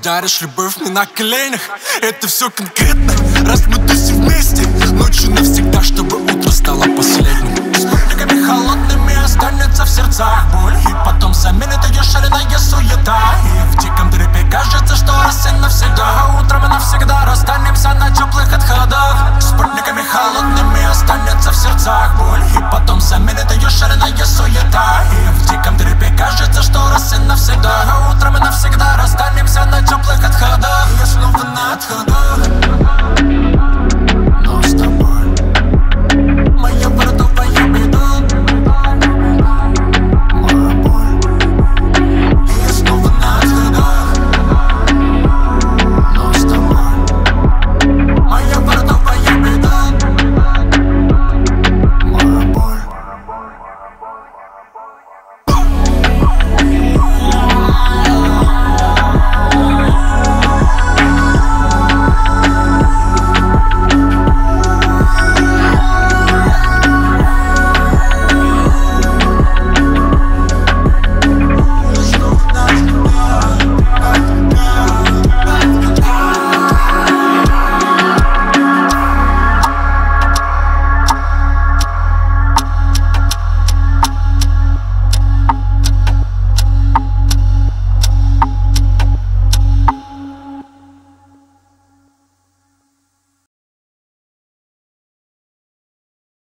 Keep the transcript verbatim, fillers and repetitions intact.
даришь любовь мне на коленях. Это все конкретно, раз мы тусим вместе. Ночью навсегда, чтобы утро стало последним. С путниками холодными останется в сердцах боль, и потом заменит ее шальная суета. И в диком дрепе кажется, что раз и навсегда, а утром и навсегда расстанемся на теплых ответах.